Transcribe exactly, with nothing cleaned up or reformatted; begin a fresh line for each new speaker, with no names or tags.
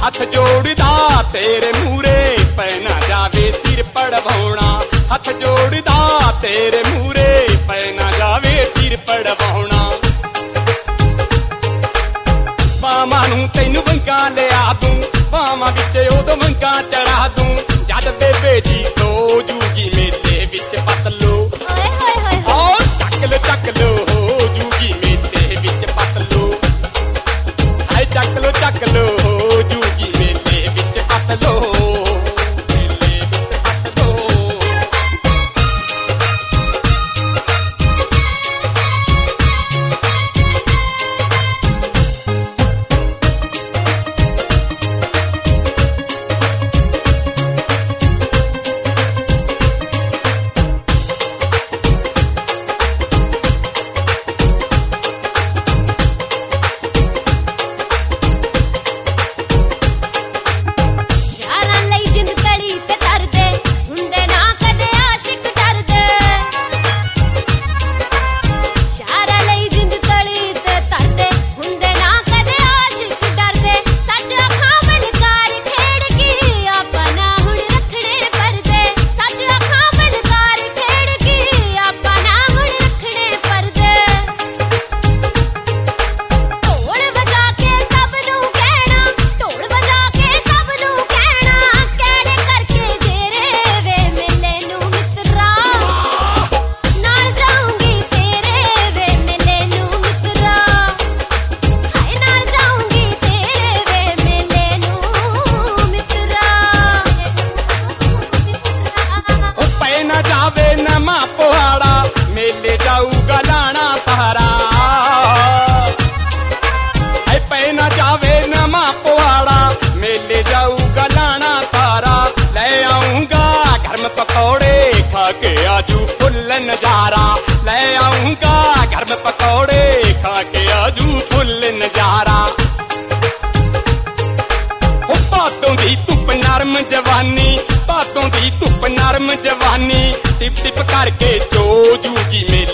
हथ जोड़दा तेरे मूरे पैना जावे सिर पड़वाउणा। हथ जोड़दा तेरे मूरे पैना जावे सिर पड़वाउणा। बावां नूं तैनूं वंगा लिया दूं, बावां विच उदों वंगा चढ़ा दूं, जद बेबे जी सो जूगी मेले विच पतलो। आओ चक लो चक लो हो जूगी मेले विच पतलो। हाय चक लो चक लो हो जूगी मेले विच पतलो। मेले विच पतलो। मेले जाऊगा लाना सहारा। ऐ पैना जावे नमा पवाड़ा, मेले जाऊगा लाना सहारा। ले आऊंगा घर में पकौड़े खा के आजू फुल नजारा। ले आऊंगा घर में पकौड़े खा के आजू फुल नजारा। बातों दी धुप नरम जवानी, बातों दी धुप नरम जवानी, टिप टिप करके चो जूगी मेले